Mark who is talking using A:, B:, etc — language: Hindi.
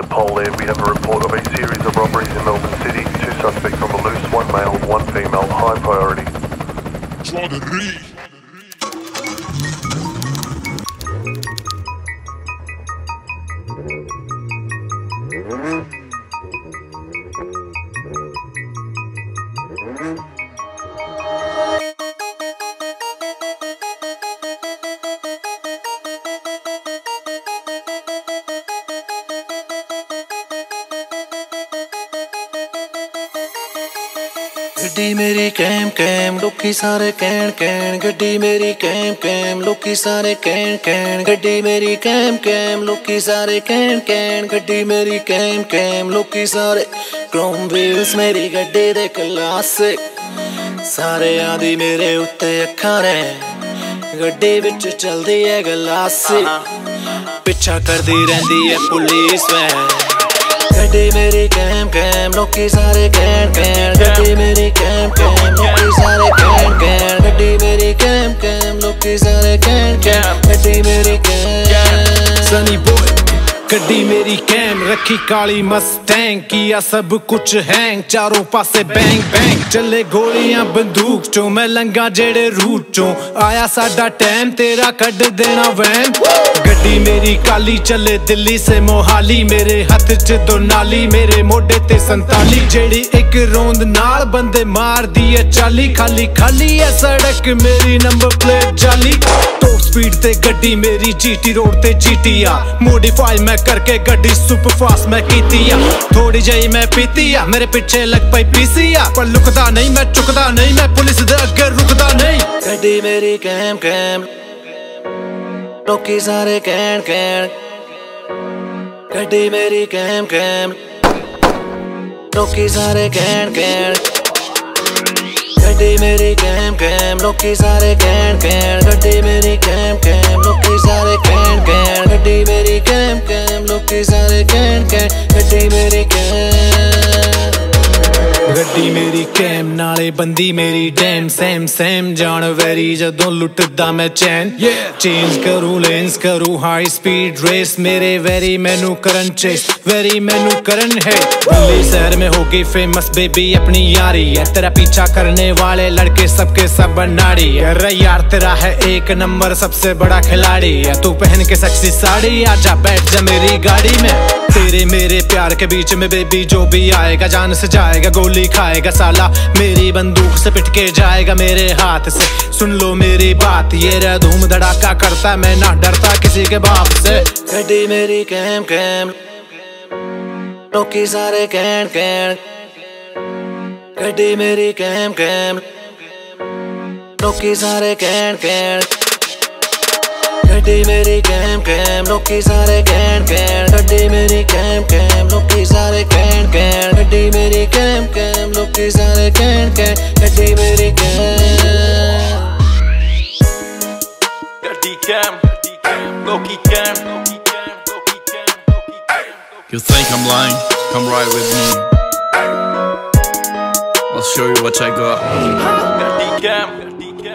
A: Pole there, we have a report of a series of robberies in Melbourne City. 2 suspects on the loose, 1 male, 1 female, high priority.
B: गड्डी मेरी कैम कैम लोकी सारे कैन कैन गड्डी मेरी कैम कैम लोकी सारे कैन कैन गड्डी मेरी कैम कैम लोकी सारे कैन कैन गड्डी मेरी कैम कैम लोकी सारे क्रोम व्हील्स मेरी गड्डी दे क्लासिक सारे आदि मेरे उत्ते अखां ने गड्डी विच चलदी है गलासी पिछा करदी रहिंदी है पुलिस वैन गड्डी मेरी कैम कैम लोकी सारे कैन कैन गड्डी मेरी कैम कैम लोकी सारे कैन कैन गड्डी मेरी कैम कैम लोकी सारे कैन कैन गड्डी मेरी कैम
C: सनी बॉय गड्डी मेरी कैम रखी काली मस्टैंग किया सब कुछ हैंग चारों पासे बैंग बैंग चले गोलियां बंदूक चो मैं लंगा जेड़े रूट चो आया साडा टाइम तेरा कड देना वैन गड्डी मेरी काली चले दिल्ली से मोहाली मेरे हथ च दो नाली मेरे मोढे ते 47 जेड़ी एक रोंद नाल बंदे मार दी है 40 खाली खाली है सड़क मेरी नंबर प्लेट जाली टॉप स्पीड ते गड्डी मेरी जीटी रोड ते जीटीआर मॉडिफाई मैं करके गड्डी सुपर फास्ट मैं कीतिया थोड़ी जही मैं पीतिया मेरे पीछे लग पाई पीसिया पर लुकदा नहीं मैं चुकदा नहीं मैं पुलिस दे अगे रुकदा नहीं
B: गड्डी मेरी कैम कैम लोकी सारे कैन कैन गड्डी मेरी कैम कैम लोकी सारे कैन कैन गड्डी मेरी कैम कैम लोकी सारे कैन कैन गड्डी मेरी कैम कैम लोकी सारे कैन कैन गड्डी मेरी कैम कैम लोकी सारे कैन कैन गड्डी मेरी कैम
C: गड्डी मेरी कैम नाले बंदी मेरी डैम सेम सेम जान वेरी जदों लुटदा मैं चैन चेंज करूं लेंस करूं हाई स्पीड रेस मेरे वेरी मैनू करन चेस वेरी मैनू करन है दिल्ली शहर में हो गई फेमस बेबी अपनी यारी है तेरा पीछा करने वाले लड़के सबके सब बनाड़ी है रे यार तेरा है एक नंबर सबसे बड़ा खिलाड़ी है तू पहन के सेक्सी साड़ी आजा बैठ जा मेरी गाड़ी में तेरे मेरे प्यार के बीच में बेबी जो भी आएगा जान से जाएगा गोली खाएगा साला मेरी बंदूक से पिट के जाएगा मेरे हाथ से सुन लो मेरी बात ये रे धूम धड़ाका करता मैं ना डरता किसी के बाप से
B: गड्डी मेरी कैम कैम लोकी सारे कैन कैन गड्डी मेरी कैम कैम लोकी सारे कैन कैन गड्डी मेरी कैम कैम लोकी सारे कैन कैन गड्डी मेरी कैम कैम लोकी सारे कैन कैन गड्डी मेरी कैम कैम लोकी सारे कैन कैन गड्डी मेरी कैम
D: गड्डी कैम लोकी कैम
E: You think I'm lying? Come ride with me. I'll show you what I got.
D: गड्डी कैम